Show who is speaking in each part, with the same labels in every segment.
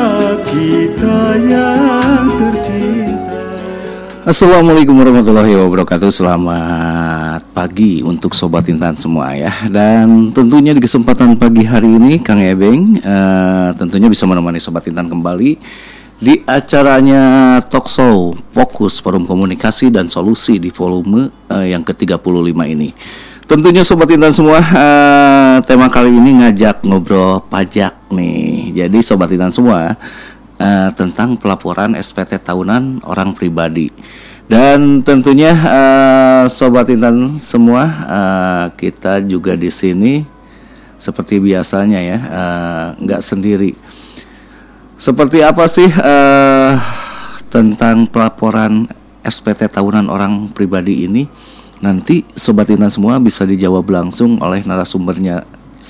Speaker 1: kita yang tercinta.
Speaker 2: Assalamualaikum warahmatullahi wabarakatuh. Selamat pagi untuk Sobat Intan semua ya. Dan tentunya di kesempatan pagi hari ini Kang Ebeng tentunya bisa menemani Sobat Intan kembali di acaranya Talkshow Fokus Forum Komunikasi dan Solusi di volume yang ke-35 ini. Tentunya Sobat Intan semua, tema kali ini ngajak ngobrol pajak nih. Jadi Sobat Intan semua, tentang pelaporan SPT tahunan orang pribadi. Dan tentunya Sobat Intan semua, kita juga di sini seperti biasanya ya, nggak sendiri. Seperti apa sih tentang pelaporan SPT tahunan orang pribadi ini? Nanti Sobat Intan semua bisa dijawab langsung oleh narasumbernya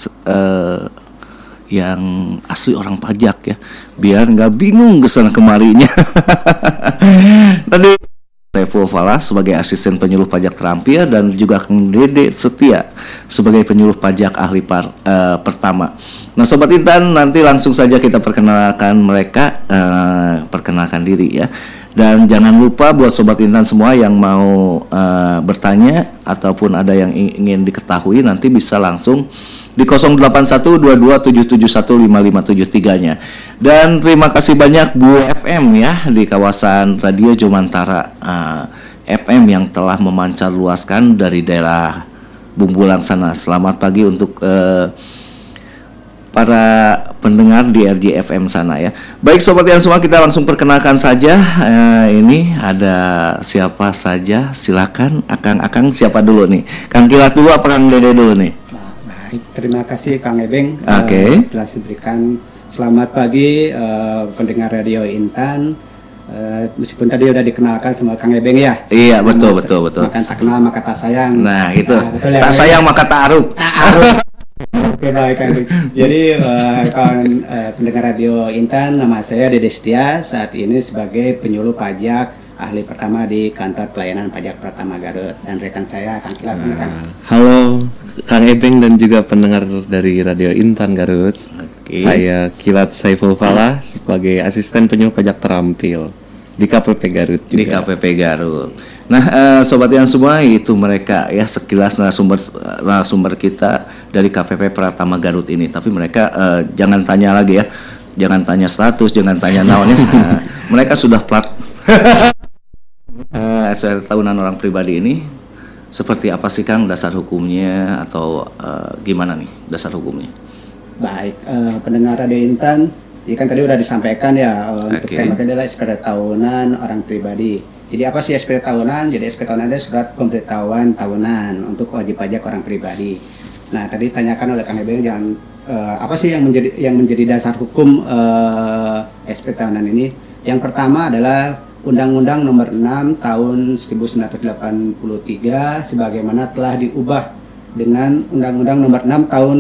Speaker 2: yang asli orang pajak ya, biar nggak bingung kesana kemarinya. Tadi Saiful Falah sebagai asisten penyuluh pajak terampil dan juga Kang Dede Setia sebagai penyuluh pajak ahli pertama. Nah Sobat Intan, nanti langsung saja kita perkenalkan mereka, perkenalkan diri ya. Dan jangan lupa buat Sobat Intan semua yang mau bertanya ataupun ada yang ingin diketahui, nanti bisa langsung di 081227715573-nya. Dan terima kasih banyak Bu FM ya di kawasan Radio Jomantara FM yang telah memancar luaskan dari daerah Bumbulang sana. Selamat pagi untuk para pendengar di RJ FM sana ya. Baik Sobat yang semua, kita langsung perkenalkan saja. Ini ada siapa saja? Silakan Akang siapa dulu nih? Kang Kilat dulu apa Kang Dede dulu nih?
Speaker 3: Baik, terima kasih Kang Ebeng.
Speaker 2: Oke.
Speaker 3: Telah diberikan selamat pagi pendengar Radio Intan. Meskipun tadi udah dikenalkan sama Kang Ebeng ya.
Speaker 2: Iya, betul.
Speaker 3: Makan tak kenal maka tak sayang.
Speaker 2: Nah, itu.
Speaker 3: Betul,
Speaker 2: tak
Speaker 3: ya,
Speaker 2: sayang maka tak aruk.
Speaker 3: Oke, baik Kang Ebeng. Jadi kawan pendengar Radio Intan, nama saya Dede Setia, saat ini sebagai penyuluh pajak ahli pertama di kantor pelayanan pajak Pratama Garut, dan rekan saya Kang Kilat.
Speaker 4: Halo Kang Ebeng dan juga pendengar dari Radio Intan Garut. Saya Kilat Saiful Falah sebagai asisten penyuluh pajak terampil di KPP Garut juga.
Speaker 2: Di KPP Garut. Nah, Sobat yang semua, itu mereka ya sekilas narasumber kita dari KPP Pratama Garut ini. Tapi mereka jangan tanya lagi ya, jangan tanya status, jangan tanya naonnya. Mereka sudah plat. SPT tahunan orang pribadi ini seperti apa sih Kang dasar hukumnya atau gimana nih dasar hukumnya?
Speaker 3: Baik, pendengar Radio Intan, ya kan tadi udah disampaikan ya untuk temanya adalah SPT tahunan orang pribadi. Jadi apa sih SPT tahunan? Jadi SPT tahunan adalah surat pemberitahuan tahunan untuk wajib pajak orang pribadi. Nah, tadi tanyakan oleh Kang Ebeng apa sih yang menjadi dasar hukum SPT tahunan ini? Yang pertama adalah Undang-Undang Nomor 6 Tahun 1983 sebagaimana telah diubah dengan Undang-Undang Nomor 6 Tahun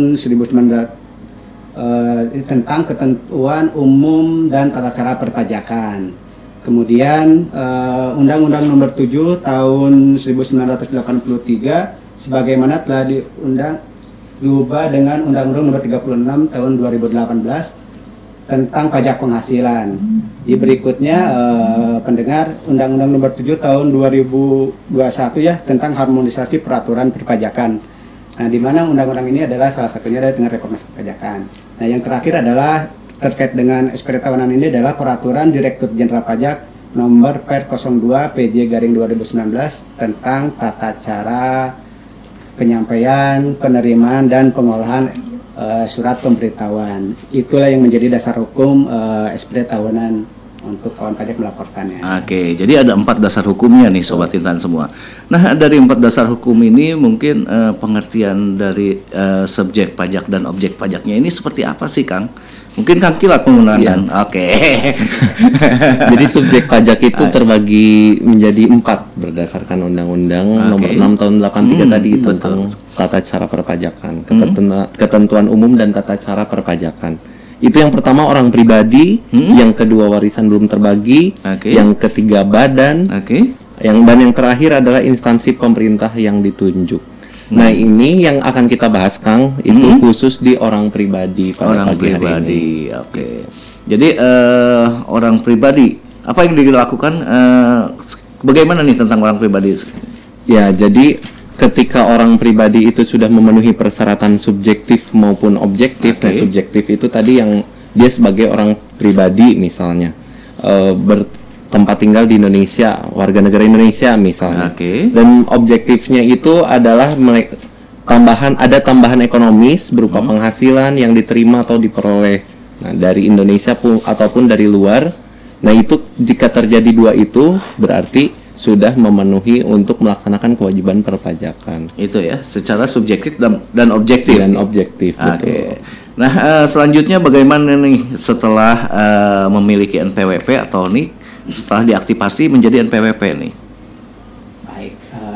Speaker 3: 1900 tentang ketentuan umum dan tata cara perpajakan. Kemudian Undang-Undang Nomor 7 Tahun 1983 sebagaimana telah diubah dengan Undang-Undang Nomor 36 Tahun 2018 tentang pajak penghasilan. Di berikutnya pendengar Undang-Undang Nomor 7 Tahun 2021 ya tentang harmonisasi peraturan perpajakan. Nah, di mana undang-undang ini adalah salah satunya adalah dengan reformasi perpajakan. Nah, yang terakhir adalah terkait dengan SPT tahunan ini adalah peraturan Direktur Jenderal Pajak nomor Per 02 PJ/2019 tentang tata cara penyampaian, penerimaan dan pengolahan surat pemberitahuan. Itulah yang menjadi dasar hukum SPT tahunan untuk kawan pajak melaporkannya.
Speaker 2: Oke, jadi ada 4 dasar hukumnya nih Sobat Intan semua. Nah, dari 4 dasar hukum ini mungkin pengertian dari subjek pajak dan objek pajaknya ini seperti apa sih Kang? Mungkin Kang Kilat menerangkan. Iya. Oke.
Speaker 4: Jadi subjek pajak itu terbagi menjadi 4 berdasarkan Undang-Undang Nomor 6 Tahun 83 tadi tentang tata cara perpajakan, ketentuan umum dan tata cara perpajakan. Itu yang pertama orang pribadi, yang kedua warisan belum terbagi, yang ketiga badan, dan yang terakhir adalah instansi pemerintah yang ditunjuk. Nah, ini yang akan kita bahas, Kang, itu khusus di orang pribadi pada
Speaker 2: Orang
Speaker 4: pagi hari ini.
Speaker 2: pribadi, oke. Jadi orang pribadi, apa yang dilakukan? Bagaimana nih tentang orang pribadi?
Speaker 4: Ya, jadi ketika orang pribadi itu sudah memenuhi persyaratan subjektif maupun objektif. Nah, subjektif itu tadi yang dia sebagai orang pribadi misalnya bertempat tinggal di Indonesia, warga negara Indonesia misalnya. Dan objektifnya itu adalah ada tambahan ekonomis berupa penghasilan yang diterima atau diperoleh dari Indonesia ataupun dari luar. Nah, itu jika terjadi dua itu berarti sudah memenuhi untuk melaksanakan kewajiban perpajakan.
Speaker 2: Itu ya, secara subjektif dan objektif.
Speaker 4: Dan objektif, betul.
Speaker 2: Nah, selanjutnya bagaimana nih setelah memiliki NPWP atau NIK, setelah diaktifasi menjadi NPWP nih?
Speaker 3: Baik,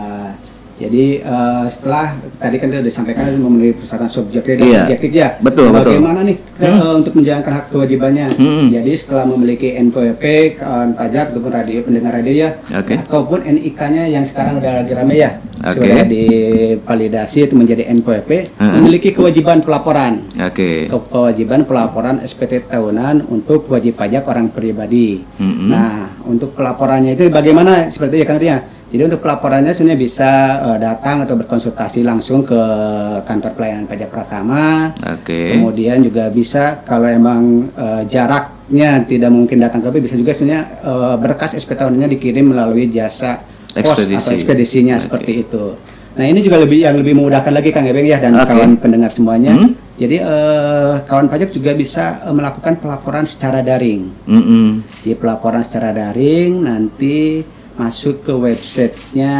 Speaker 3: jadi setelah tadi kan sudah disampaikan memenuhi persyaratan subjektif dan objektif ya.
Speaker 2: Betul.
Speaker 3: Bagaimana nih untuk menjalankan hak kewajibannya? Jadi setelah memiliki NPWP, kawan pajak ataupun pendengar radio ya, ataupun NIK-nya yang sekarang udah lagi ramai ya, sudah divalidasi itu menjadi NPWP, memiliki kewajiban pelaporan. Kewajiban pelaporan SPT tahunan untuk wajib pajak orang pribadi. Nah, untuk pelaporannya itu bagaimana? Seperti ya Kang Ria. Jadi untuk pelaporannya sebenarnya bisa datang atau berkonsultasi langsung ke kantor pelayanan pajak Pratama. Kemudian juga bisa kalau emang jaraknya tidak mungkin datang ke bisa juga sebenarnya berkas SPT tahunannya dikirim melalui jasa pos atau ekspedisinya seperti itu. Nah, ini juga lebih memudahkan lagi Kang Ebeng ya dan kawan pendengar semuanya. Jadi kawan pajak juga bisa melakukan pelaporan secara daring. Jadi pelaporan secara daring nanti masuk ke websitenya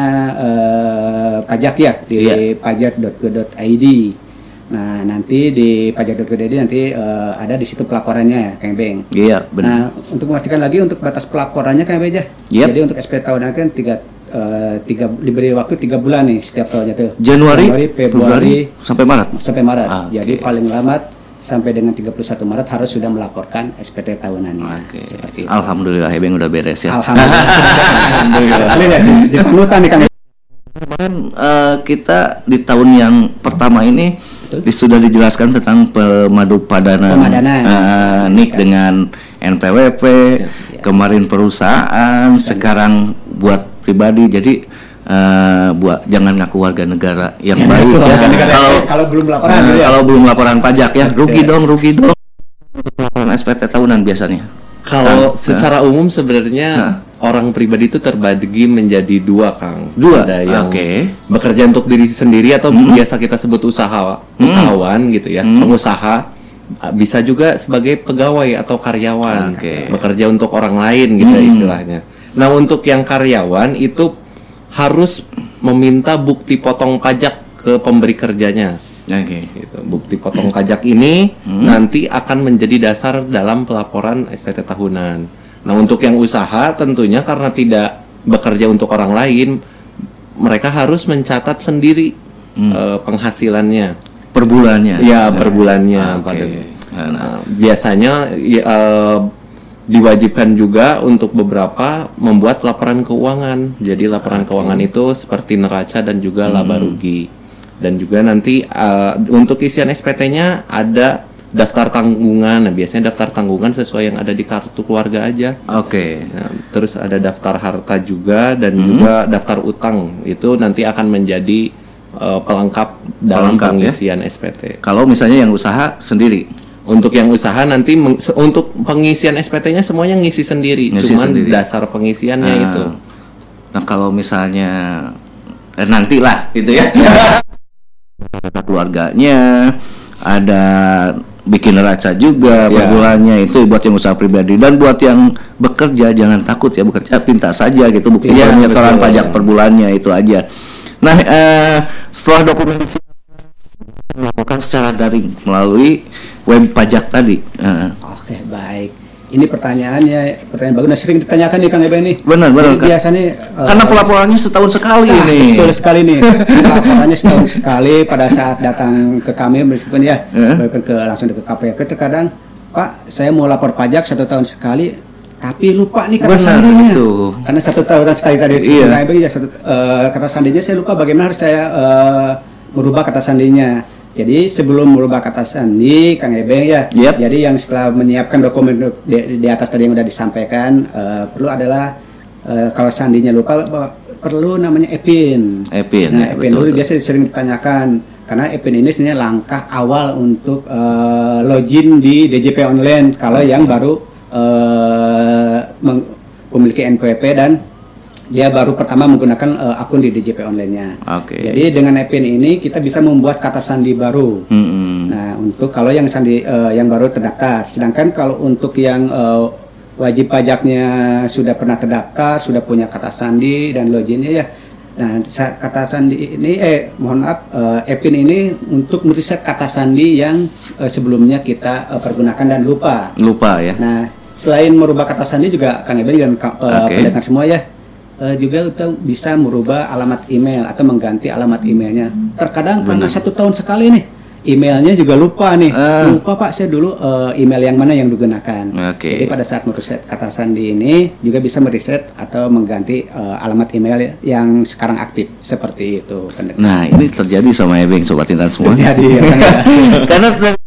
Speaker 3: pajak ya di pajak.go.id. Nah, nanti di pajak.go.id nanti ada di situ pelaporannya ya Kang Beng.
Speaker 2: Iya, benar.
Speaker 3: Nah, untuk memastikan lagi untuk batas pelaporannya Kang Beng aja. Jadi untuk SPT tahunan kan diberi waktu 3 bulan nih setiap tahunnya tuh.
Speaker 2: Januari,
Speaker 3: Februari
Speaker 2: sampai Maret.
Speaker 3: Jadi paling lambat sampai dengan 31 Maret harus sudah melaporkan SPT tahunannya. Seperti itu.
Speaker 2: Alhamdulillah, Ebeng udah beres ya.
Speaker 3: Alhamdulillah. Jadi panutan nih Kang.
Speaker 2: Kemarin kita di tahun yang pertama ini sudah dijelaskan tentang pemadanan NIK dengan NPWP, kemarin perusahaan, sekarang buat pribadi. Jadi buat jangan ngaku warga negara yang baik ya.
Speaker 3: Kalau belum laporan
Speaker 2: kalau belum laporan pajak ya rugi dong laporan SPT tahunan biasanya.
Speaker 4: Kalau secara umum sebenarnya orang pribadi itu terbagi menjadi dua, Kang. Ada yang bekerja untuk diri sendiri atau biasa kita sebut usahawan gitu ya, pengusaha. Bisa juga sebagai pegawai atau karyawan, bekerja untuk orang lain gitu istilahnya. Nah, untuk yang karyawan itu harus meminta bukti potong pajak ke pemberi kerjanya. Gitu. Bukti potong pajak ini nanti akan menjadi dasar dalam pelaporan SPT tahunan. Nah, untuk yang usaha tentunya karena tidak bekerja untuk orang lain, mereka harus mencatat sendiri penghasilannya
Speaker 2: per bulannya.
Speaker 4: Ya, per bulannya. Biasanya diwajibkan juga untuk beberapa membuat laporan keuangan. Jadi laporan keuangan itu seperti neraca dan juga laba rugi. Dan juga nanti untuk isian SPT-nya ada daftar tanggungan. Nah, biasanya daftar tanggungan sesuai yang ada di kartu keluarga aja. Nah, terus ada daftar harta juga dan juga daftar utang. Itu nanti akan menjadi pelengkap dalam pengisian SPT.
Speaker 2: Kalau misalnya yang usaha sendiri.
Speaker 4: Untuk yang usaha nanti untuk pengisian SPT-nya semuanya ngisi sendiri, cuman dasar pengisiannya itu.
Speaker 2: Nah, kalau misalnya nantilah gitu ya. Keluarganya ada bikin neraca juga per bulannya, itu buat yang usaha pribadi. Dan buat yang bekerja jangan takut ya, bekerja pinta saja gitu, bukti penyetoran pajak per bulannya itu aja. Nah, setelah dokumentasi melakukan secara daring melalui web pajak tadi.
Speaker 3: Oke, baik. Ini pertanyaan bagus. Nah, sering ditanyakan nih Kang Eben nih.
Speaker 2: Benar.
Speaker 3: Biasanya
Speaker 2: karena pelaporannya setahun sekali nih.
Speaker 3: Betul sekali nih. Pelaporannya setahun sekali pada saat datang ke kami meskipun ya langsung ke KPP terkadang, Pak, saya mau lapor pajak 1 tahun sekali tapi lupa nih kata sandinya. Karena 1 tahun sekali tadi kata sandinya saya lupa bagaimana harus saya merubah kata sandinya. Jadi sebelum merubah kata sandi, Kang Ebeng ya.
Speaker 2: Yep.
Speaker 3: Jadi yang setelah menyiapkan dokumen di atas tadi yang udah disampaikan, perlu adalah kalau sandinya lupa perlu namanya EPIN.
Speaker 2: EPIN.
Speaker 3: Nah,
Speaker 2: Ya,
Speaker 3: EPIN
Speaker 2: betul,
Speaker 3: dulu biasa sering ditanyakan karena EPIN ini sebenarnya langkah awal untuk login di DJP online kalau yang baru memiliki NPWP dan dia baru pertama menggunakan akun di DJP online-nya.
Speaker 2: Oke.
Speaker 3: Jadi dengan EPIN ini kita bisa membuat kata sandi baru. Nah, untuk kalau yang sandi yang baru terdaftar. Sedangkan kalau untuk yang wajib pajaknya sudah pernah terdaftar, sudah punya kata sandi dan loginnya ya. Nah, kata sandi ini mohon maaf, EPIN ini untuk meriset kata sandi yang sebelumnya kita pergunakan dan lupa.
Speaker 2: Lupa ya.
Speaker 3: Nah, selain merubah kata sandi juga Kang Ebeng dan pendengar semua ya, juga kita bisa merubah alamat email atau mengganti alamat emailnya. Terkadang karena 1 tahun sekali nih emailnya juga lupa nih. Lupa Pak, saya dulu email yang mana yang digunakan. Jadi pada saat mereset kata sandi ini juga bisa mereset atau mengganti alamat email yang sekarang aktif seperti itu.
Speaker 2: Nah, ini terjadi sama Ebeng Sobat Intan semua.
Speaker 3: Terjadi ya, kan?
Speaker 2: Karena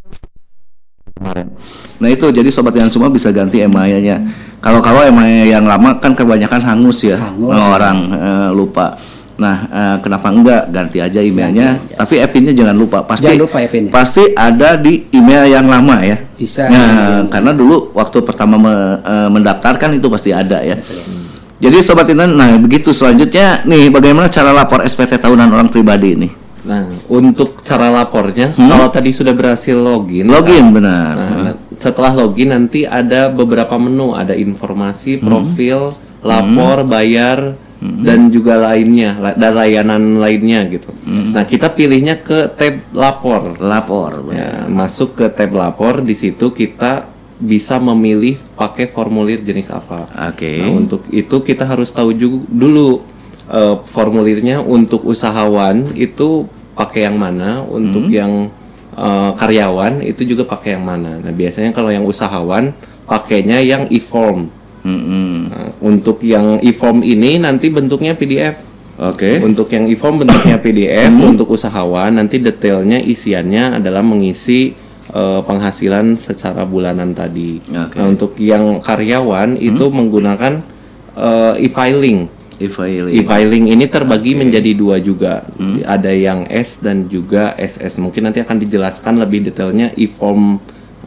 Speaker 2: kemarin. Nah itu jadi Sobat Intan semua bisa ganti emailnya. Kalau email yang lama kan kebanyakan hangus ya, orang lupa. Nah, kenapa enggak ganti aja emailnya? Tapi EPIN-nya jangan lupa.
Speaker 3: Jangan lupa EPIN-nya.
Speaker 2: Pasti ada di email yang lama ya.
Speaker 3: Bisa.
Speaker 2: Nah, karena dulu waktu pertama mendaftarkan itu pasti ada ya. Jadi Sobat Intan, nah begitu selanjutnya nih bagaimana cara lapor SPT tahunan orang pribadi ini?
Speaker 4: Nah, untuk cara lapornya, kalau tadi sudah berhasil login,
Speaker 2: benar.
Speaker 4: Nah, setelah login nanti ada beberapa menu, ada informasi, profil, lapor, bayar, dan juga lainnya, dan layanan lainnya gitu. Nah, kita pilihnya ke tab lapor. Ya, masuk ke tab lapor, di situ kita bisa memilih pakai formulir jenis apa. Nah, untuk itu kita harus tahu dulu formulirnya. Untuk usahawan itu pakai yang mana, untuk yang karyawan itu juga pakai yang mana. Nah, biasanya kalau yang usahawan pakainya yang e-form. Nah, untuk yang e-form ini nanti bentuknya PDF. Untuk yang e-form bentuknya PDF. Untuk usahawan nanti detailnya isiannya adalah mengisi penghasilan secara bulanan tadi. Nah, untuk yang karyawan itu menggunakan e-filing. E-filing ini terbagi menjadi 2 juga. Ada yang S dan juga SS. Mungkin nanti akan dijelaskan lebih detailnya e-form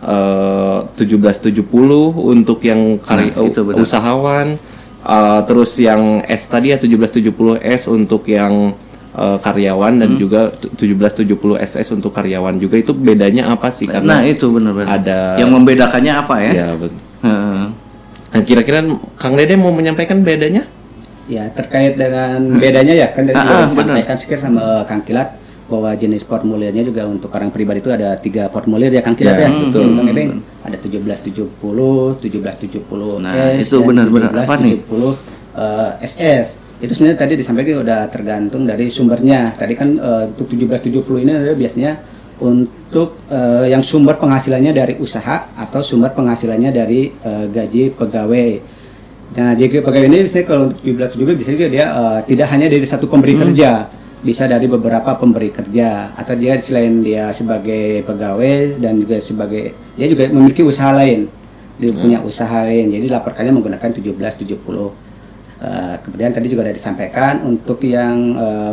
Speaker 4: 1770 untuk yang usahawan. Terus yang S tadi ya 1770S untuk yang karyawan dan juga 1770 SS untuk karyawan juga. Itu bedanya apa sih? Karena
Speaker 2: itu benar-benar
Speaker 4: ada
Speaker 2: yang membedakannya apa ya?
Speaker 4: Ya, betul. Nah, kira-kira Kang Dede mau menyampaikan bedanya?
Speaker 3: Ya, terkait dengan bedanya ya kan tadi sudah disampaikan sedikit sama Kang Kilat bahwa jenis formulirnya juga untuk orang pribadi itu ada 3 formulir ya Kang Kilat ya. Betul. Kang Ebeng ada 1770, 1770 S,
Speaker 2: itu benar-benar apa nih?
Speaker 3: 1770 SS. Itu sebenarnya tadi disampaikan udah tergantung dari sumbernya. Tadi kan untuk 1770 ini adalah biasanya untuk yang sumber penghasilannya dari usaha atau sumber penghasilannya dari gaji pegawai. Nah, jadi pegawai ini biasanya kalau untuk 1770 bisa juga dia tidak hanya dari satu pemberi kerja, bisa dari beberapa pemberi kerja, atau dia selain dia sebagai pegawai dan juga sebagai dia juga memiliki usaha lain, dia punya usaha lain, jadi laporkannya menggunakan 1770. Kemudian tadi juga ada disampaikan untuk yang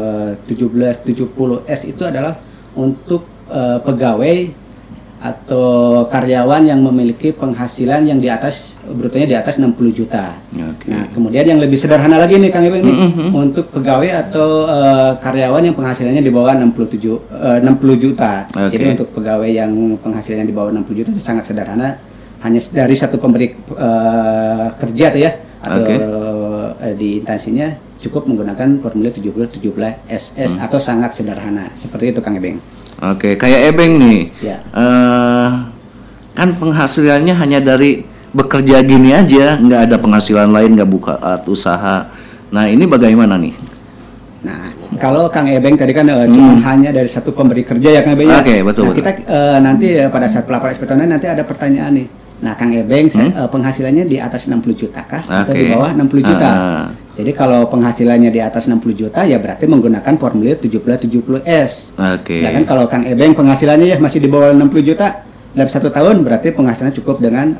Speaker 3: 1770S itu adalah untuk pegawai atau karyawan yang memiliki penghasilan yang di atas brutonya di atas 60 juta. Nah, kemudian yang lebih sederhana lagi nih Kang Ebeng nih, untuk pegawai atau karyawan yang penghasilannya di bawah 60 juta. Jadi untuk pegawai yang penghasilannya di bawah 60 juta itu sangat sederhana, hanya dari satu pemberi kerja tuh ya atau di instansinya cukup menggunakan formulir 1770 SS atau sangat sederhana. Seperti itu Kang Ebeng.
Speaker 2: Kayak Ebeng nih, kan penghasilannya hanya dari bekerja gini aja, nggak ada penghasilan lain, nggak buka usaha. Nah ini bagaimana nih?
Speaker 3: Nah kalau Kang Ebeng tadi kan cuma hanya dari satu pemberi kerja ya Kang Ebeng ya.
Speaker 2: Betul.
Speaker 3: Kita nanti pada saat pelapor SPT nanti ada pertanyaan nih. Nah Kang Ebeng penghasilannya di atas 60 juta kah atau di bawah 60 juta? Jadi kalau penghasilannya di atas 60 juta ya berarti menggunakan formulir 1770S.
Speaker 2: Oke.
Speaker 3: Sedangkan kalau Kang Ebeng penghasilannya ya masih di bawah 60 juta dalam 1 tahun berarti penghasilan cukup dengan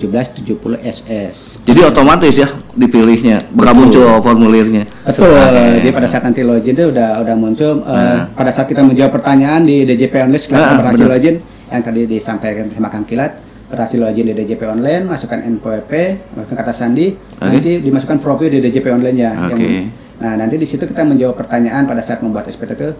Speaker 3: 1770SS.
Speaker 2: Jadi otomatis ya dipilihnya, bakal muncul formulirnya.
Speaker 3: Betul. Jadi pada saat nanti login itu udah muncul pada saat kita menjawab pertanyaan di DJP Online setelah berhasil login yang tadi disampaikan sama Kang Kilat, berhasil login di DJP Online, masukkan NPWP, masukkan kata sandi, nanti dimasukkan profil di DJP Online-nya. Nah, nanti di situ kita menjawab pertanyaan pada saat membuat SPT itu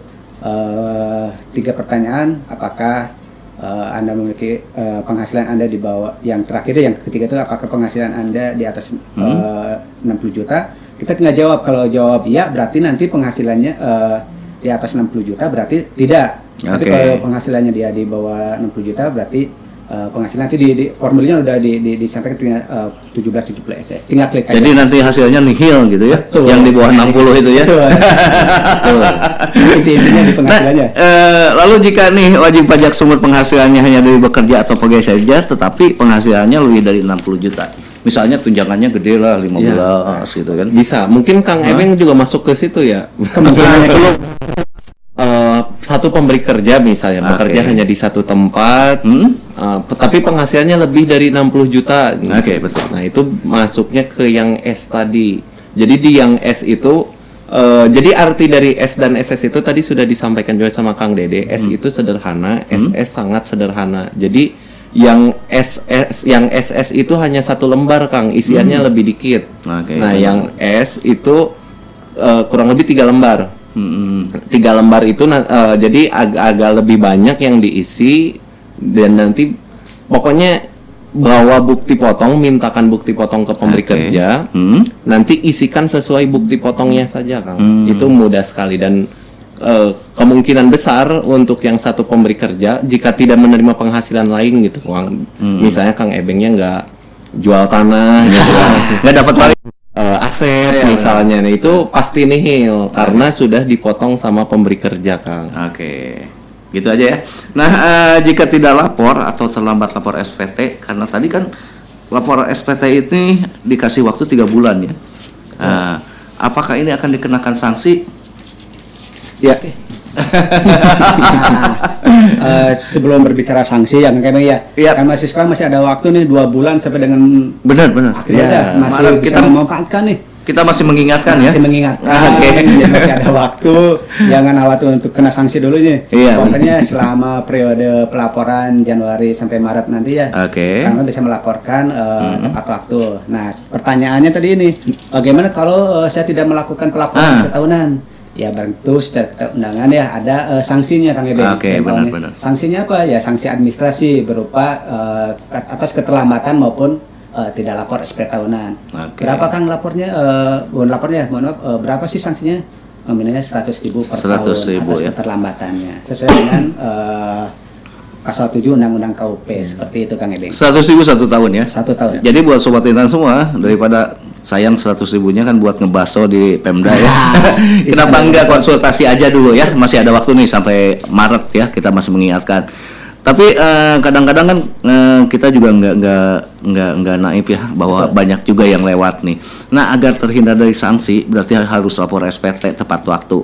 Speaker 3: 3 pertanyaan, apakah Anda memiliki penghasilan Anda di bawah, yang terakhir yang ketiga itu apakah penghasilan Anda di atas 60 juta. Kita tinggal jawab, kalau jawab iya berarti nanti penghasilannya di atas 60 juta berarti tidak. Tapi kalau penghasilannya dia di bawah 60 juta berarti penghasilan nanti di formulirnya udah disampaikan tinggal 1770SS. Tinggal klik aja.
Speaker 2: Jadi nanti hasilnya nihil gitu ya.
Speaker 3: Betul.
Speaker 2: Yang di bawah 60 itu ya.
Speaker 3: Betul. Intinya di penghasilannya.
Speaker 2: Lalu jika nih wajib pajak sumber penghasilannya hanya dari bekerja atau pegawai saja tetapi penghasilannya lebih dari 60 juta. Misalnya tunjangannya gede lah 15 gitu kan.
Speaker 4: Bisa. Mungkin Kang Ebeng juga masuk ke situ ya.
Speaker 3: Kemungkinannya belum.
Speaker 4: Satu pemberi kerja misalnya bekerja hanya di satu tempat, tapi penghasilannya lebih dari 60 juta.
Speaker 2: Betul.
Speaker 4: Nah itu masuknya ke yang S tadi. Jadi di yang S itu, jadi arti dari S dan SS itu tadi sudah disampaikan juga sama Kang Dede. S itu sederhana, SS sangat sederhana. Jadi yang SS itu hanya 1 lembar, Kang, isiannya lebih dikit. Nah yang S itu kurang lebih 3 lembar. 3 lembar itu jadi agak lebih banyak yang diisi, dan nanti pokoknya bawa bukti potong, mintakan bukti potong ke pemberi kerja, nanti isikan sesuai bukti potongnya saja, Kang. Itu mudah sekali, dan kemungkinan besar untuk yang satu pemberi kerja jika tidak menerima penghasilan lain gitu, Kang. Misalnya Kang Ebengnya nggak jual tanah gitu, nggak dapat aset misalnya, nah itu pasti nihil karena sudah dipotong sama pemberi kerja, Kang.
Speaker 2: Gitu aja ya. Nah, jika tidak lapor atau terlambat lapor SPT, karena tadi kan lapor SPT ini dikasih waktu 3 bulan ya. Apakah ini akan dikenakan sanksi?
Speaker 4: Ya.
Speaker 3: Sebelum berbicara sanksi yang kayak kan masih sekarang masih ada waktu nih 2 bulan sampai dengan
Speaker 2: benar
Speaker 3: akhirnya masih bisa memanfaatkan nih.
Speaker 2: Kita masih mengingatkan ya.
Speaker 3: Masih mengingatkan. Jadi masih ada waktu. Jangan khawatir untuk kena sanksi dulu nih. Pokoknya selama periode pelaporan Januari sampai Maret nanti ya. Karena bisa melaporkan tepat waktu. Nah, pertanyaannya tadi ini, bagaimana kalau saya tidak melakukan pelaporan ketahunan? Ya tentu secara undangan ya ada sanksinya, Kang Ebeng.
Speaker 2: Benar.
Speaker 3: Sanksinya apa? Ya sanksi administrasi berupa atas keterlambatan maupun tidak lapor SPT tahunan. Berapa Kang lapornya? Lapornya, mohon maaf, berapa sih sanksinya? Nominalnya 100.000 per tahun atas keterlambatannya. Sesuai dengan pasal 7 Undang-Undang KUP seperti itu, Kang Ebeng.
Speaker 2: 100.000 1 tahun ya.
Speaker 3: 1 tahun.
Speaker 2: Jadi buat sobat Intan semua, daripada sayang 100.000-nya kan buat ngebaso di Pemda ya. Kenapa enggak konsultasi aja dulu ya? Masih ada waktu nih sampai Maret ya, kita masih mengingatkan. Tapi kadang-kadang kan kita juga nggak naif ya, bahwa banyak juga yang lewat nih. Nah, agar terhindar dari sanksi berarti harus lapor SPT tepat waktu.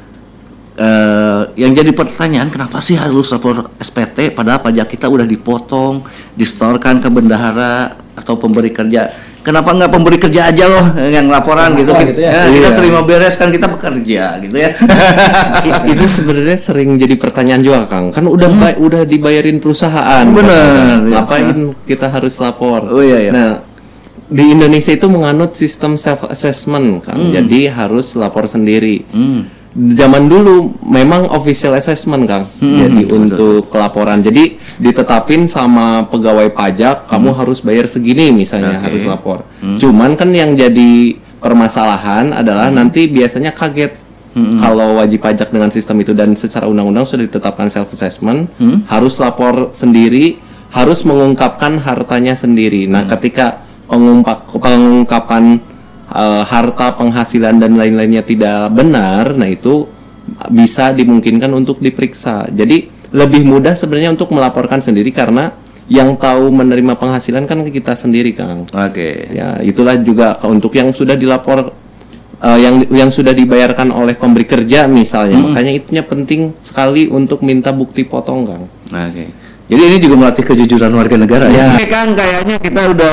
Speaker 2: Yang jadi pertanyaan, kenapa sih harus lapor SPT padahal pajak kita udah dipotong, disetorkan ke bendahara atau pemberi kerja? Kenapa nggak pemberi kerja aja loh yang laporan gitu ya? Kita terima beres kan, kita bekerja gitu ya.
Speaker 4: Itu sebenarnya sering jadi pertanyaan juga, Kang. Kan udah dibayarin perusahaan.
Speaker 2: Benar.
Speaker 4: Ngapain kita harus lapor?
Speaker 2: Iya.
Speaker 4: Nah, di Indonesia itu menganut sistem self assessment, Kang. Jadi harus lapor sendiri. Zaman dulu memang official assessment, Kang. Jadi untuk laporan, jadi ditetapin sama pegawai pajak, kamu harus bayar segini misalnya, harus lapor. Cuman kan yang jadi permasalahan adalah nanti biasanya kaget kalau wajib pajak dengan sistem itu, dan secara undang-undang sudah ditetapkan self assessment, harus lapor sendiri, harus mengungkapkan hartanya sendiri. Nah, ketika pengungkapan harta, penghasilan dan lain-lainnya tidak benar, nah itu bisa dimungkinkan untuk diperiksa. Jadi lebih mudah sebenarnya untuk melaporkan sendiri, karena yang tahu menerima penghasilan kan kita sendiri, Kang. Ya, itulah juga untuk yang sudah dilapor yang sudah dibayarkan oleh pemberi kerja misalnya. Makanya itunya penting sekali untuk minta bukti potong, Kang.
Speaker 2: Oke. Jadi ini juga melatih kejujuran warga negara ya. Oke, Kang, kayaknya kita udah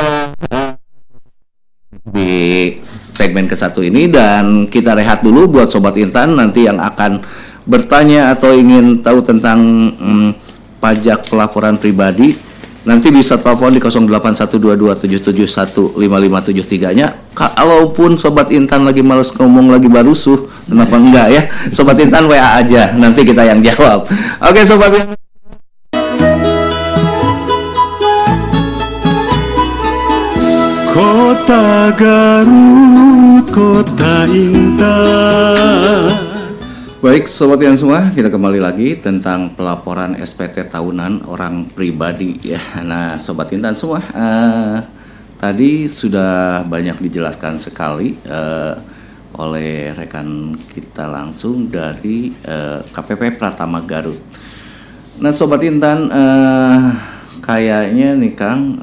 Speaker 2: di segmen ke-1 ini dan kita rehat dulu buat Sobat Intan nanti yang akan bertanya atau ingin tahu tentang pajak pelaporan pribadi. Nanti bisa telepon di 081227715573-nya. Kalaupun Sobat Intan lagi males ngomong, lagi barusuh, kenapa enggak ya? Sobat Intan WA aja, nanti kita yang jawab. Oke, Sobat Intan.
Speaker 1: Kota Garut, kota Intan.
Speaker 2: Baik, Sobat yang semua, kita kembali lagi tentang pelaporan SPT tahunan orang pribadi ya. Nah, Sobat Intan semua, tadi sudah banyak dijelaskan sekali oleh rekan kita langsung dari KPP Pratama Garut. Nah, Sobat Intan, kayaknya nih Kang,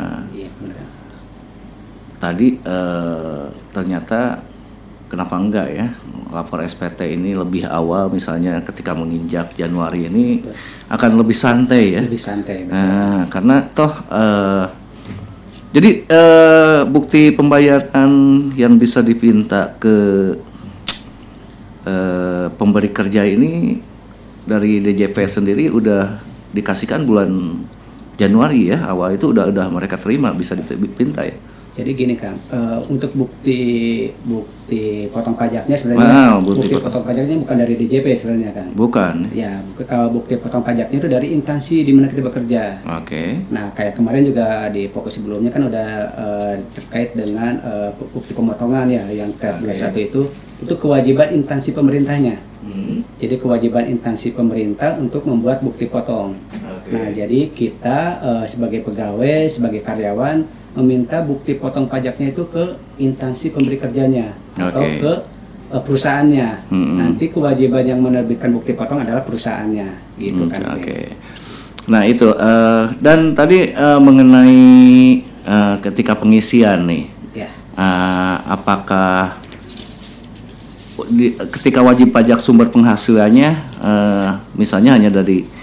Speaker 2: tadi ternyata kenapa enggak ya lapor SPT ini lebih awal, misalnya ketika menginjak Januari ini akan lebih santai ya.
Speaker 3: Lebih santai.
Speaker 2: Nah, karena toh jadi bukti pembayaran yang bisa dipinta ke pemberi kerja ini dari DJP sendiri udah dikasihkan bulan Januari ya, awal itu udah mereka terima, bisa dipinta ya.
Speaker 3: Jadi gini Kang, untuk bukti potong pajaknya sebenarnya bukti potong pajaknya bukan dari DJP sebenarnya Kang.
Speaker 2: Bukan.
Speaker 3: Ya, kalau bukti potong pajaknya itu dari instansi di mana kita bekerja.
Speaker 2: Oke.
Speaker 3: Nah, kayak kemarin juga di fokus sebelumnya kan udah terkait dengan bukti pemotongan ya yang tab 21 itu kewajiban instansi pemerintahnya. Jadi kewajiban instansi pemerintah untuk membuat bukti potong. Nah, jadi kita sebagai pegawai, sebagai karyawan meminta bukti potong pajaknya itu ke instansi pemberi kerjanya atau ke perusahaannya. Nanti kewajiban yang menerbitkan bukti potong adalah perusahaannya, gitu kan.
Speaker 2: Nah itu dan tadi mengenai ketika pengisian nih, apakah ketika wajib pajak sumber penghasilannya misalnya hanya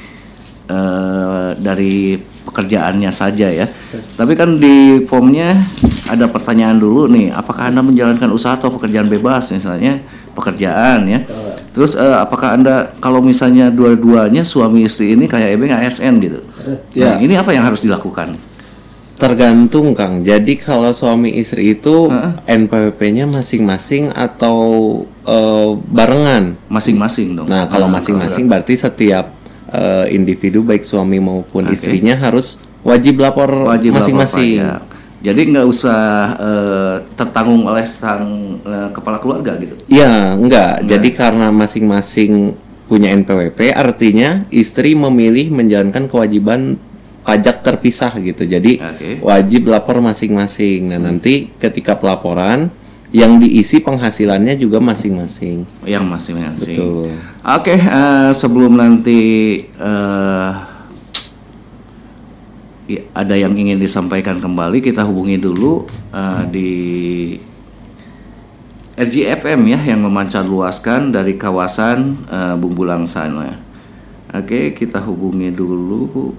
Speaker 2: dari pekerjaannya saja ya. Tapi kan di formnya ada pertanyaan dulu nih, apakah Anda menjalankan usaha atau pekerjaan bebas, misalnya pekerjaan ya. Terus apakah Anda kalau misalnya dua-duanya suami istri ini kayak Ebeng ASN gitu. Nah, ini apa yang harus dilakukan?
Speaker 4: Tergantung Kang. Jadi kalau suami istri itu NPWP-nya masing-masing atau barengan? Masing-masing dong. Nah, kalau masing-masing berarti setiap individu baik suami maupun istrinya harus wajib lapor masing-masing.
Speaker 2: Jadi nggak usah tertanggung oleh sang kepala keluarga gitu?
Speaker 4: Ya, enggak. Jadi karena masing-masing punya NPWP, artinya istri memilih menjalankan kewajiban pajak terpisah gitu. Jadi wajib lapor masing-masing. Nah, nanti ketika pelaporan yang diisi penghasilannya juga masing-masing.
Speaker 2: Yang masing-masing.
Speaker 4: Betul.
Speaker 2: Oke, sebelum nanti ada yang ingin disampaikan kembali, kita hubungi dulu di RJFM ya, yang memancar luaskan dari kawasan Bumbulang sana. Oke, kita hubungi dulu.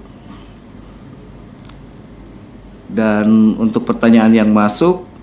Speaker 2: Dan untuk pertanyaan yang masuk,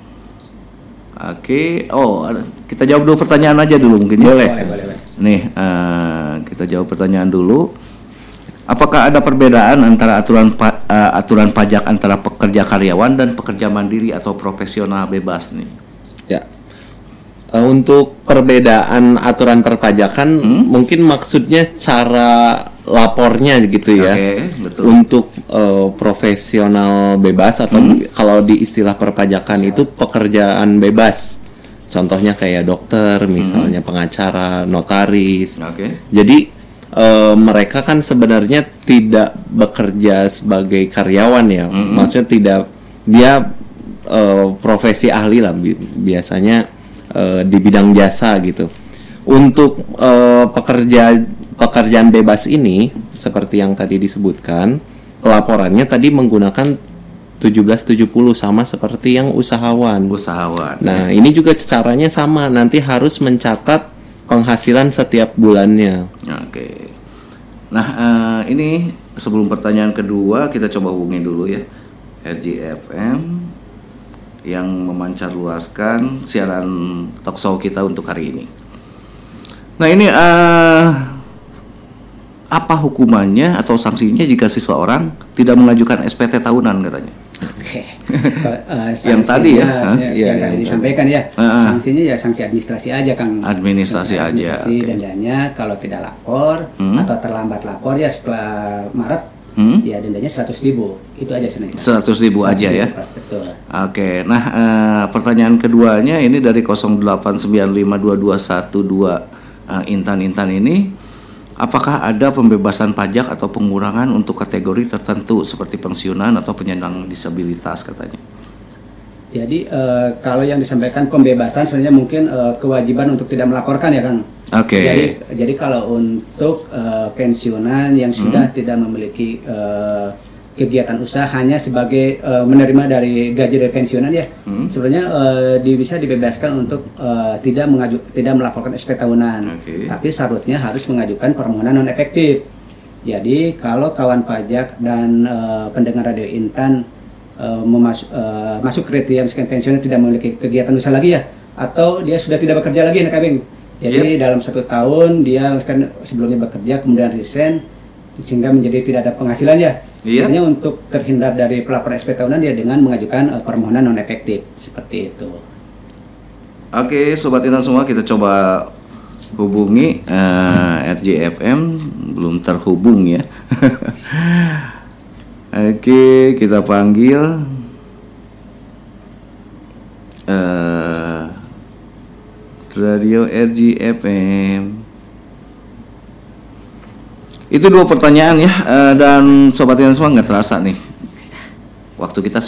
Speaker 2: kita jawab dulu pertanyaan aja dulu mungkin ya. Boleh. Nih, kita jawab pertanyaan dulu. Apakah ada perbedaan antara aturan pajak antara pekerja karyawan dan pekerja mandiri atau profesional bebas nih?
Speaker 4: Ya. Untuk perbedaan aturan perpajakan, mungkin maksudnya cara lapornya gitu ya.
Speaker 2: Betul.
Speaker 4: Untuk profesional bebas atau kalau di istilah perpajakan itu pekerjaan bebas. Contohnya kayak dokter, misalnya pengacara, notaris. Jadi mereka kan sebenarnya tidak bekerja sebagai karyawan ya. Maksudnya tidak, dia profesi ahli lah biasanya di bidang jasa gitu. Untuk pekerjaan bebas ini seperti yang tadi disebutkan, pelaporannya tadi menggunakan 1770 sama seperti yang usahawan.
Speaker 2: Usahawan.
Speaker 4: Nah, ini juga caranya sama, nanti harus mencatat penghasilan setiap bulannya.
Speaker 2: Oke. Nah, ini sebelum pertanyaan kedua kita coba hubungi dulu ya RJFM yang memancarluaskan siaran talkshow kita untuk hari ini. Nah, ini apa hukumannya atau sanksinya jika seseorang tidak mengajukan SPT tahunan katanya?
Speaker 3: Oke.
Speaker 2: Yang tadi ya,
Speaker 3: yang tadi disampaikan ya. Sanksinya ya sanksi administrasi aja, Kang.
Speaker 2: Administrasi aja.
Speaker 3: Administrasi, dendanya kalau tidak lapor atau terlambat lapor ya setelah Maret ya dendanya 100.000. Itu aja sebenarnya.
Speaker 2: 100.000 aja ya.
Speaker 3: Betul.
Speaker 2: Oke. Nah, pertanyaan keduanya ini dari 08952212 Intan ini. Apakah ada pembebasan pajak atau pengurangan untuk kategori tertentu seperti pensiunan atau penyandang disabilitas katanya?
Speaker 3: Jadi kalau yang disampaikan pembebasan sebenarnya mungkin kewajiban untuk tidak melaporkan ya, Kang.
Speaker 2: Oke.
Speaker 3: Jadi kalau untuk pensiunan yang sudah tidak memiliki kegiatan usaha hanya sebagai menerima dari gaji dari pensiunan ya, sebenarnya bisa dibebaskan untuk tidak melaporkan SP tahunan. Tapi syaratnya harus mengajukan permohonan non efektif. Jadi kalau kawan pajak dan pendengar Radio Intan masuk kriteria miskin pensiunan tidak memiliki kegiatan usaha lagi ya, atau dia sudah tidak bekerja lagi, jadi dalam 1 tahun dia kan sebelumnya bekerja kemudian resign sehingga menjadi tidak ada penghasilan ya. Sebenarnya untuk terhindar dari pelapor SP tahunan dia dengan mengajukan permohonan non efektif seperti itu.
Speaker 2: Oke, Sobat Intan semua, kita coba hubungi RJFM, belum terhubung ya. Oke, kita panggil Radio RJFM. Itu 2 pertanyaan ya, dan Sobat Intan semua nggak terasa nih. Waktu kita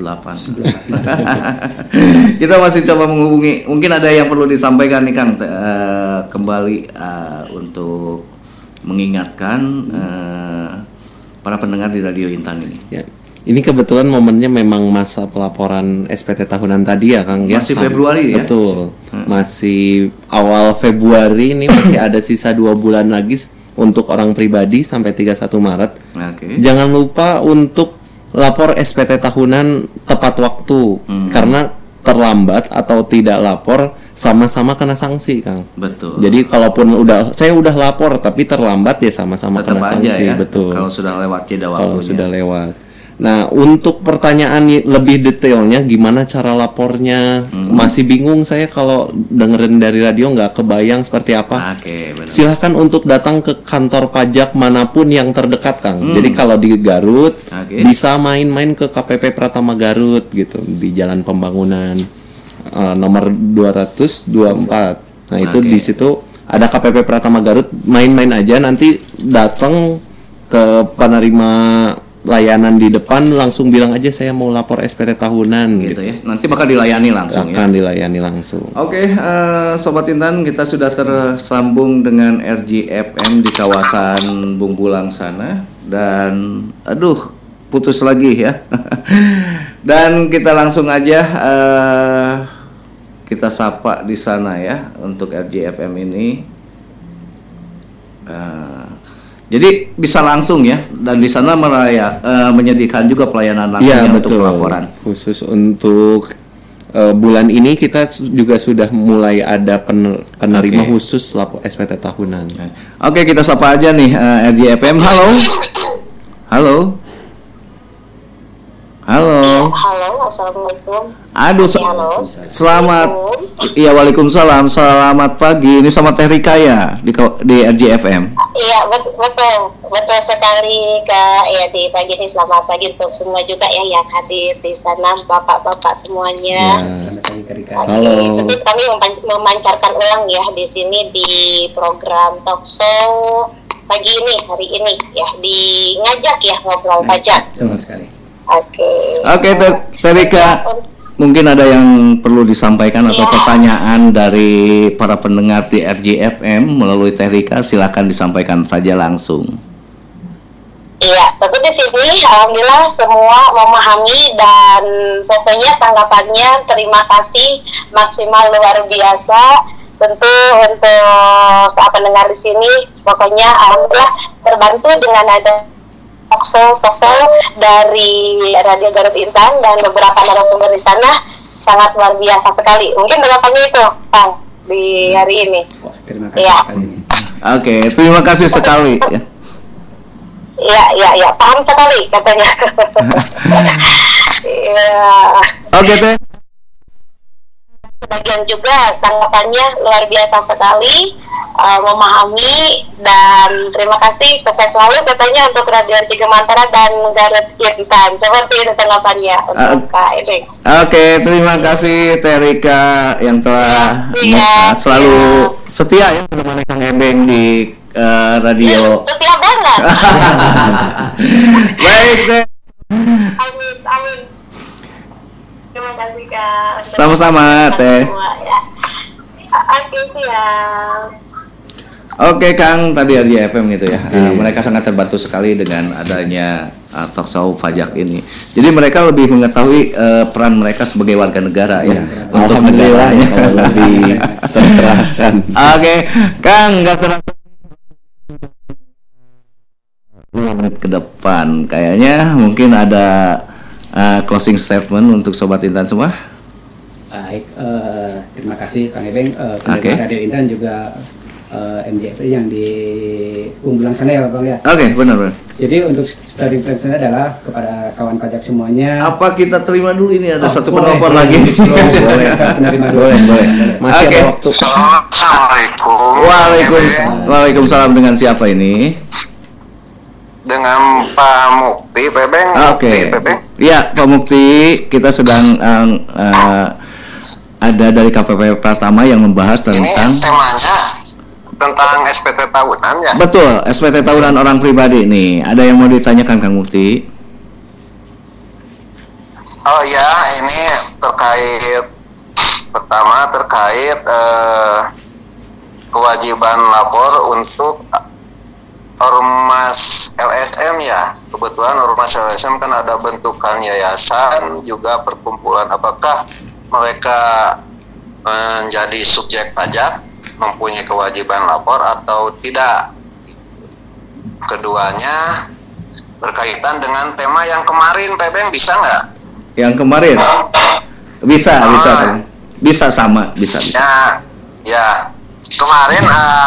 Speaker 2: 9.48. Kita masih coba menghubungi. Mungkin ada yang perlu disampaikan nih Kang, kembali untuk mengingatkan para pendengar di Radio Intan ini. Ya.
Speaker 4: Ini kebetulan momennya memang masa pelaporan SPT tahunan tadi ya, Kang.
Speaker 2: Masih Februari ya?
Speaker 4: Betul. Masih awal Februari, ini masih ada sisa 2 bulan lagi untuk orang pribadi sampai 31 Maret. Jangan lupa untuk lapor SPT tahunan tepat waktu. Karena terlambat atau tidak lapor sama-sama kena sanksi, Kang.
Speaker 2: Betul.
Speaker 4: Jadi kalaupun saya udah lapor tapi terlambat ya sama-sama
Speaker 2: tetap
Speaker 4: kena sanksi,
Speaker 2: ya?
Speaker 4: Betul.
Speaker 2: Kalau sudah lewat jeda waktunya.
Speaker 4: Kalau sudah lewat. Nah, untuk pertanyaan lebih detailnya gimana cara lapornya, masih bingung saya kalau dengerin dari radio nggak kebayang seperti apa.
Speaker 2: Benar.
Speaker 4: Silahkan untuk datang ke kantor pajak manapun yang terdekat, Kang. Jadi kalau di Garut bisa main-main ke KPP Pratama Garut gitu di Jalan Pembangunan nomor 224. Nah, itu di situ ada KPP Pratama Garut, main-main aja, nanti datang ke penerima layanan di depan langsung bilang aja saya mau lapor SPT tahunan gitu
Speaker 2: ya. Nanti bakal dilayani langsung.
Speaker 4: Dilayani langsung.
Speaker 2: Oke, Sobat Intan, kita sudah tersambung dengan RJFM di kawasan Bungbulang sana, dan putus lagi ya. Dan kita langsung aja kita sapa di sana ya untuk RJFM ini. Jadi bisa langsung ya, dan di sana menyediakan juga pelayanan langsung untuk pelaporan. Khusus
Speaker 4: untuk bulan ini kita juga sudah mulai ada penerima khusus lapor SPT tahunan.
Speaker 2: Oke, kita sapa aja nih RJFM. Halo. Halo. Halo.
Speaker 5: Halo, assalamualaikum.
Speaker 2: Selamat. Iya, waalaikumsalam. Selamat pagi. Ini sama Teh Rika ya di RJFM.
Speaker 5: Iya, betul sekali Kak. Ya, di pagi ini selamat pagi untuk semua juga ya yang hadir di sana, bapak-bapak semuanya.
Speaker 3: Selamat pagi Kak Rika.
Speaker 4: Halo.
Speaker 5: Tentu kami memancarkan ulang ya di sini di program talkshow pagi ini, hari ini ya, di ngajak ya ngobrol pajak.
Speaker 3: Betul sekali.
Speaker 5: Oke,
Speaker 2: Terika, mungkin ada yang perlu disampaikan atau pertanyaan dari para pendengar di RJFM melalui Terika, silakan disampaikan saja langsung.
Speaker 5: Iya, tentu di sini alhamdulillah semua memahami dan pokoknya tanggapannya terima kasih maksimal luar biasa. Tentu untuk pendengar di sini pokoknya alhamdulillah terbantu dengan ada talkshow dari Radio Garut Intan dan beberapa narasumber di sana sangat luar biasa sekali. Mungkin tanggapannya itu, Kang, di hari ini.
Speaker 3: Wah, terima kasih
Speaker 5: Ya.
Speaker 3: sekali.
Speaker 2: Oke, terima kasih sekali ya.
Speaker 5: Ya, paham sekali katanya. Ya.
Speaker 2: Oke Teh.
Speaker 5: Sebagian juga tanggapannya luar biasa sekali, memahami, dan terima kasih sukses selalu katanya untuk Radio Cigemantara dan Garut Intan. Seperti itu tanggapannya untuk Kak Ebeng.
Speaker 2: Oke, terima kasih Teh Rika yang telah selalu setia ya menemani Kang Ebeng di radio.
Speaker 5: Setia banget.
Speaker 2: Baik Teh.
Speaker 5: Amin. Terima kasih Kak.
Speaker 2: Sama-sama Teh.
Speaker 5: Ya. Oke, siap.
Speaker 2: Oke Kang, tadi RJ FM gitu ya. Mereka sangat terbantu sekali dengan adanya talkshow pajak ini. Jadi mereka lebih mengetahui peran mereka sebagai warga negara ya. Untuk negaranya
Speaker 4: lebih tercerahkan.
Speaker 2: Oke, Kang, nggak terasa 5 menit ke depan. Kayaknya mungkin ada closing statement untuk Sobat Intan semua.
Speaker 3: Baik, terima kasih Kang Ebeng,
Speaker 2: Oke.
Speaker 3: Radio Intan juga MJF yang di Umbulang sana ya Bang ya.
Speaker 2: Oke, benar.
Speaker 3: Jadi untuk starting point saya adalah kepada kawan pajak semuanya.
Speaker 2: Apa kita terima dulu ini ada satu
Speaker 3: boleh,
Speaker 2: penelpon
Speaker 3: boleh.
Speaker 2: lagi?
Speaker 3: Boleh, kita menerima dulu.
Speaker 4: Boleh. Masih
Speaker 2: Oke.
Speaker 4: ada waktu.
Speaker 6: Assalamualaikum.
Speaker 2: Waalaikumsalam, dengan siapa ini?
Speaker 6: Dengan Pak Mukti, Bebeng.
Speaker 2: Oke.
Speaker 6: Mukti, Bebeng.
Speaker 2: Ya, Pak Mukti, kita sedang ada dari KPP Pratama yang membahas
Speaker 6: Ini
Speaker 2: tentang
Speaker 6: temanya tentang SPT tahunan ya.
Speaker 2: betul, SPT tahunan orang pribadi nih. Ada yang mau ditanyakan Kang Mukti?
Speaker 6: Oh ya, ini pertama terkait kewajiban lapor untuk ormas LSM ya. Kebetulan ormas LSM kan ada bentukan yayasan juga perkumpulan. Apakah mereka menjadi subjek pajak, mempunyai kewajiban lapor atau tidak? Keduanya berkaitan dengan tema yang kemarin, Bebeng, bisa nggak?
Speaker 2: Yang kemarin? Bisa. Bisa sama, bisa.
Speaker 6: Ya, kemarin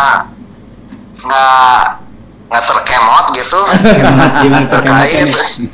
Speaker 6: nggak terkemot gitu terkait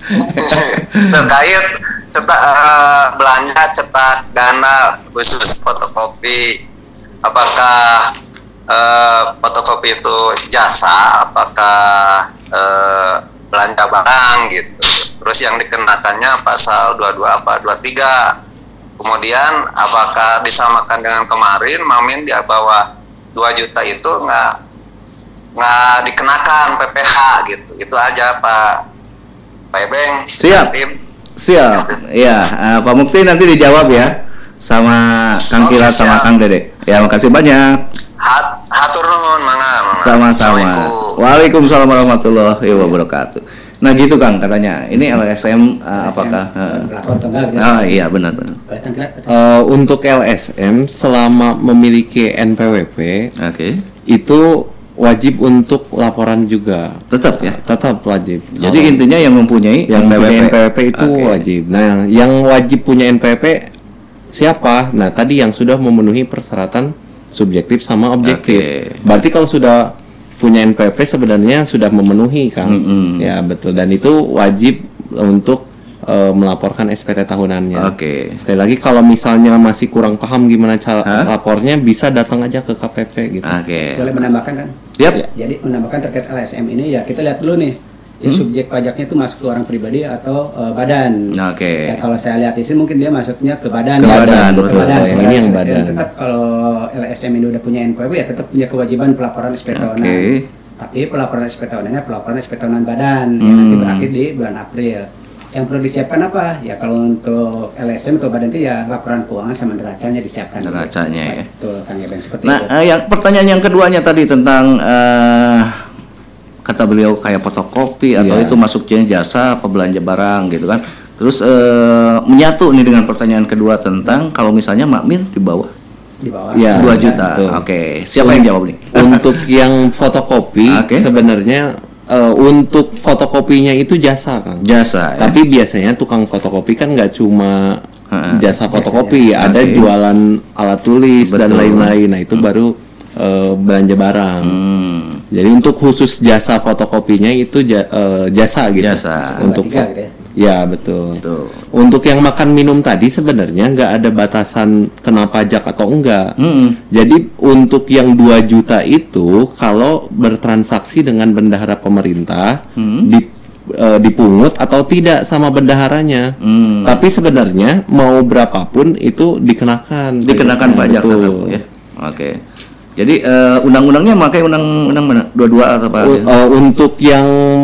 Speaker 6: belanja cetak dana khusus fotokopi. Apakah fotokopi itu jasa, apakah belanja barang gitu. Terus yang dikenakannya pasal 22 apa 23. Kemudian apakah disamakan dengan kemarin Mamin di bawah 2 juta itu nggak dikenakan PPh gitu. Itu aja Pak Ebeng.
Speaker 2: Siap. Ya, Pak Mukti nanti dijawab ya sama Kang Kira sama Kang Dede. Ya, makasih banyak.
Speaker 6: Hatur nuhun, mangga.
Speaker 2: Sama-sama. Waalaikumsalam warahmatullahi wabarakatuh. Nah gitu Kang katanya. Ini LSM apakah?
Speaker 3: Lapor atau enggak?
Speaker 2: Iya benar.
Speaker 3: Boleh Kang Kira?
Speaker 4: Untuk LSM selama memiliki NPWP, itu wajib untuk laporan juga.
Speaker 2: Tetap ya?
Speaker 4: Tetap wajib.
Speaker 2: Jadi intinya yang mempunyai
Speaker 4: NPWP itu wajib. Nah, yang wajib punya NPWP siapa? Nah, tadi yang sudah memenuhi persyaratan subjektif sama objektif. Berarti kalau sudah punya NPWP sebenarnya sudah memenuhi, Kang. Ya, betul. Dan itu wajib untuk melaporkan SPT tahunannya. Sekali lagi kalau misalnya masih kurang paham gimana cara lapornya, bisa datang aja ke KPP gitu.
Speaker 3: Boleh menambahkan kan?
Speaker 2: Siap.
Speaker 3: Jadi menambahkan terkait LSM ini ya kita lihat dulu nih. Ya, subjek pajaknya itu masuk ke orang pribadi atau badan. Ya, kalau saya lihat di sini mungkin dia masuknya ke badan.
Speaker 4: Betul. Ini yang badan.
Speaker 3: Tetap kalau LSM ini udah punya NPWP ya tetap punya kewajiban pelaporan SPT tahunan. Tapi pelaporan SPT tahunannya pelaporan SPT tahunan badan yang nanti berakhir di bulan April. Yang perlu disiapkan apa? Ya kalau untuk LSM atau badan itu ya laporan keuangan sama derajanya disiapkan.
Speaker 2: Derajanya ya.
Speaker 3: Betul, Kang Ebeng, seperti
Speaker 2: nah,
Speaker 3: itu.
Speaker 2: yang pertanyaan yang keduanya tadi tentang kata beliau kayak fotokopi atau
Speaker 4: Iya.
Speaker 2: itu masuknya jasa apa belanja barang gitu kan. Terus menyatu nih dengan pertanyaan kedua tentang kalau misalnya makmir di bawah
Speaker 3: Di bawah.
Speaker 4: Ya,
Speaker 2: 2 juta.
Speaker 4: betul.
Speaker 2: Oke, siapa yang jawab nih?
Speaker 4: Untuk yang fotokopi
Speaker 2: Oke.
Speaker 4: sebenarnya untuk fotokopinya itu jasa, Kang.
Speaker 2: Jasa. Ya?
Speaker 4: Tapi biasanya tukang fotokopi kan nggak cuma jasa fotokopi,
Speaker 2: Jasanya.
Speaker 4: ada
Speaker 2: Oke.
Speaker 4: jualan alat tulis dan
Speaker 2: Betul.
Speaker 4: lain-lain. Nah itu baru belanja barang. Jadi untuk khusus jasa fotokopinya itu jasa gitu.
Speaker 2: Jasa.
Speaker 4: Untuk
Speaker 3: 23 gitu ya.
Speaker 4: Ya betul.
Speaker 2: Betul.
Speaker 4: Untuk yang makan minum tadi sebenarnya nggak ada batasan kena pajak atau enggak. Jadi untuk yang 2 juta itu kalau bertransaksi dengan bendahara pemerintah dipungut atau tidak sama bendaharanya. Tapi sebenarnya mau berapapun itu dikenakan
Speaker 2: Pajak
Speaker 4: Betul.
Speaker 2: tetap, ya. Oke. Jadi undang-undangnya pakai undang apa? 22 atau apa?
Speaker 4: Untuk yang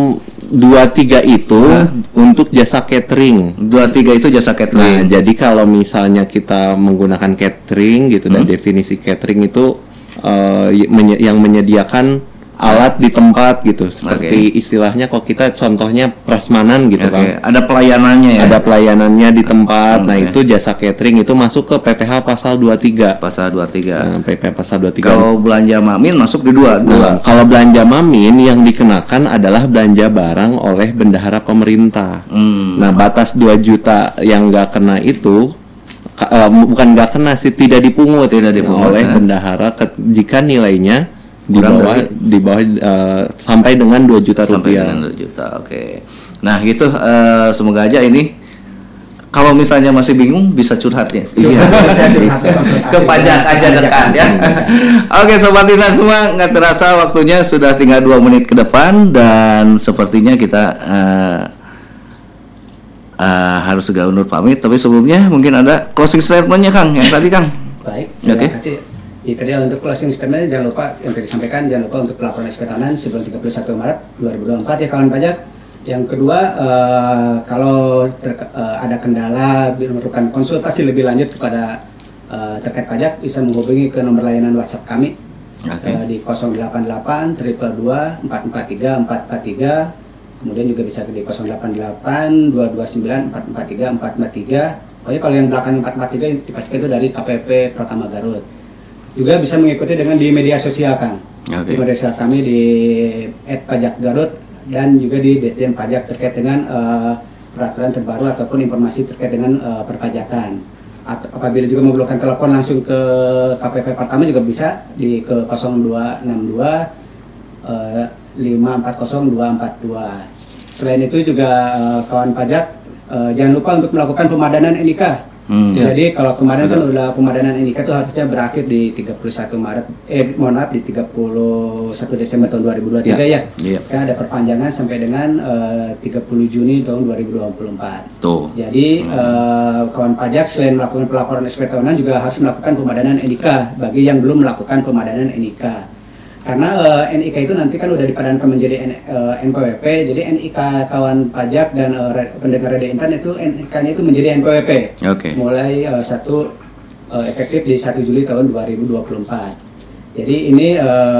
Speaker 4: 23 itu untuk jasa catering.
Speaker 2: 23 itu jasa
Speaker 4: Nah,
Speaker 2: catering.
Speaker 4: jadi kalau misalnya kita menggunakan catering gitu dan definisi catering itu yang menyediakan alat di tempat gitu. Seperti istilahnya kalau kita contohnya prasmanan gitu
Speaker 2: Oke,
Speaker 4: kan.
Speaker 2: ada pelayanannya ya.
Speaker 4: Ada pelayanannya di tempat. Nah,
Speaker 2: Oke.
Speaker 4: itu jasa catering itu masuk ke PPh pasal 23.
Speaker 2: Pasal 23.
Speaker 4: Nah, PPh pasal 23.
Speaker 2: Kalau belanja makmin masuk di 2.
Speaker 4: Nah, kalau belanja mamin yang dikenakan adalah belanja barang oleh bendahara pemerintah. Nah, batas 2 juta yang nggak kena itu bukan nggak kena sih, tidak dipungut oleh bendahara jika nilainya di bawah sampai dengan 2 juta
Speaker 2: Sampai
Speaker 4: rupiah.
Speaker 2: dengan 2 juta. Oke. Nah, gitu semoga aja ini kalau misalnya masih bingung bisa curhat ya.
Speaker 4: Iya,
Speaker 3: bisa.
Speaker 2: Ke pajak aja dekat ya. Oke, sobat Intan semua, nggak terasa waktunya sudah tinggal 2 menit ke depan dan sepertinya kita harus segera undur pamit. Tapi sebelumnya mungkin ada closing statementnya Kang yang tadi Kang.
Speaker 3: Baik,
Speaker 2: Oke.
Speaker 3: terima kasih. Itu dia untuk closing statement, jangan lupa yang tadi disampaikan, jangan lupa untuk pelaporan SPT tahunan sebelum 31 Maret 2024 ya kawan pajak. Yang kedua, kalau ada kendala memerlukan konsultasi lebih lanjut kepada terkait pajak, bisa menghubungi ke nomor layanan WhatsApp kami di 088 222 443 443. Kemudian juga bisa di 088 229 443 443. Pokoknya kalau yang belakang 443 dipastikan itu dari KPP Pratama Garut. Juga bisa mengikuti dengan di media sosial Kang. Di media sosial kami di @pajakgarut dan juga di Ditjen Pajak terkait dengan peraturan terbaru ataupun informasi terkait dengan perpajakan. Apabila juga memerlukan telepon langsung ke KPP Pratama juga bisa di ke 0262 540 242. Selain itu juga kawan pajak jangan lupa untuk melakukan pemadanan NIK. Jadi kalau kemarin kan udah pemadanan NIK itu harusnya berakhir di 31 Maret di 31 Desember tahun 2023 ya. Kan ada perpanjangan sampai dengan 30 Juni tahun 2024.
Speaker 2: Tuh.
Speaker 3: Jadi kawan pajak selain melakukan pelaporan SPT tahunan juga harus melakukan pemadanan NIK bagi yang belum melakukan pemadanan NIK. Karena NIK itu nanti kan udah dipadankan menjadi NPWP, jadi NIK kawan pajak dan pendengar radio Intan itu NIK-nya itu menjadi NPWP. Mulai efektif di 1 Juli tahun 2024. Jadi ini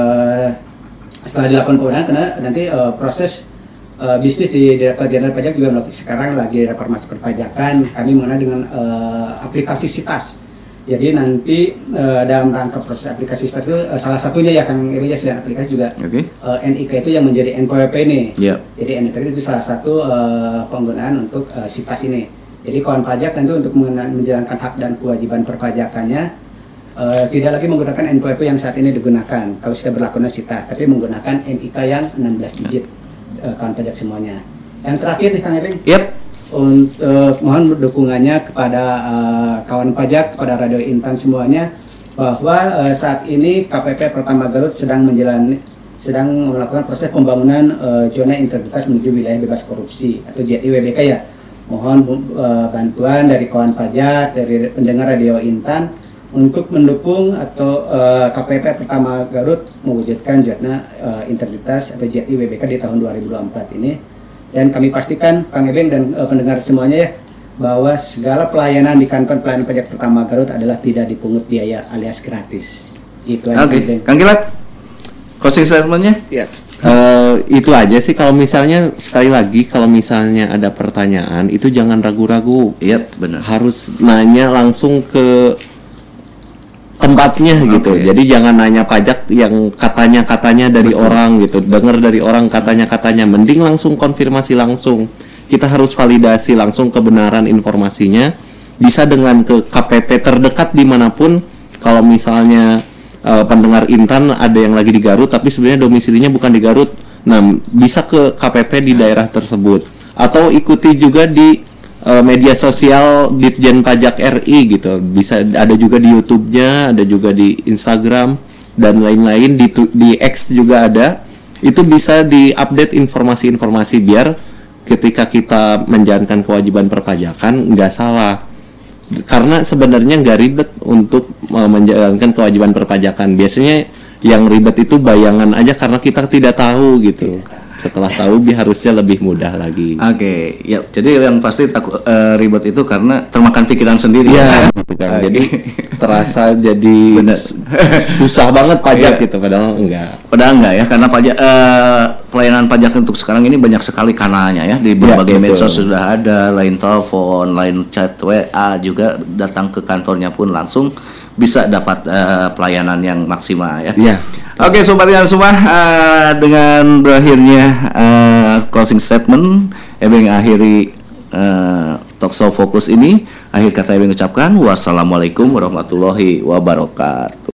Speaker 3: setelah dilakukan pemadanan, karena nanti proses bisnis di Direktorat Jenderal Pajak juga sekarang lagi reformasi perpajakan. Kami mengenal dengan aplikasi SITAS. Jadi nanti dalam rangka proses aplikasi SITAS itu salah satunya ya Kang Eri selain aplikasi juga NIK itu yang menjadi NPWP nih. Jadi NPWP itu salah satu penggunaan untuk SITAS ini. Jadi kawan pajak nanti untuk menjalankan hak dan kewajiban perpajakannya tidak lagi menggunakan NPWP yang saat ini digunakan kalau sudah berlakunya SITAS, tapi menggunakan NIK yang 16 digit kawan pajak semuanya. Yang terakhir nih Kang Eri. Untuk mohon dukungannya kepada kawan pajak, kepada Radio Intan semuanya, bahwa saat ini KPP Pratama Garut sedang melakukan proses pembangunan zona integritas menuju wilayah bebas korupsi atau ZIWBK ya. Mohon bantuan dari kawan pajak, dari pendengar Radio Intan untuk mendukung atau KPP Pratama Garut mewujudkan zona integritas atau ZIWBK di tahun 2024 ini. Dan kami pastikan Kang Ebeng dan pendengar semuanya ya, bahwa segala pelayanan di kantor pelayanan pajak Pratama Garut adalah tidak dipungut biaya alias gratis. Itu aja.
Speaker 2: Kang Kilat, closing statementnya?
Speaker 4: Ya, Itu aja sih. Kalau misalnya sekali lagi, kalau misalnya ada pertanyaan itu jangan ragu-ragu.
Speaker 2: Iya, benar.
Speaker 4: Harus nanya langsung ke tempatnya gitu. Jadi jangan nanya pajak yang katanya dari orang gitu. Dengar dari orang katanya. Mending langsung konfirmasi langsung. Kita harus validasi langsung kebenaran informasinya. Bisa dengan ke KPP terdekat dimanapun. Kalau misalnya pendengar Intan ada yang lagi di Garut tapi sebenarnya domisilinya bukan di Garut. Nah, bisa ke KPP di daerah tersebut atau ikuti juga di media sosial Ditjen Pajak RI gitu. Bisa ada juga di YouTube-nya, ada juga di Instagram dan lain-lain, di X juga ada. Itu bisa diupdate informasi-informasi biar ketika kita menjalankan kewajiban perpajakan nggak salah. Karena sebenarnya nggak ribet untuk menjalankan kewajiban perpajakan. Biasanya yang ribet itu bayangan aja karena kita tidak tahu gitu. Setelah tahu harusnya lebih mudah lagi.
Speaker 2: Oke, ya. Jadi yang pasti takut ribet itu karena termakan pikiran sendiri.
Speaker 4: Ya, kan. Jadi terasa jadi susah banget pajak gitu, padahal enggak.
Speaker 2: Padahal enggak ya, karena pajak pelayanan pajak untuk sekarang ini banyak sekali kanalnya ya, di berbagai medsos sudah ada, line telepon, line chat WA, juga datang ke kantornya pun langsung bisa dapat pelayanan yang maksimal ya.
Speaker 4: Iya.
Speaker 2: Oke, sobat Intan semua, dengan berakhirnya closing statement, Ebeng akhiri Talkshow Fokus ini. Akhir kata Ebeng ucapkan wassalamualaikum warahmatullahi wabarakatuh.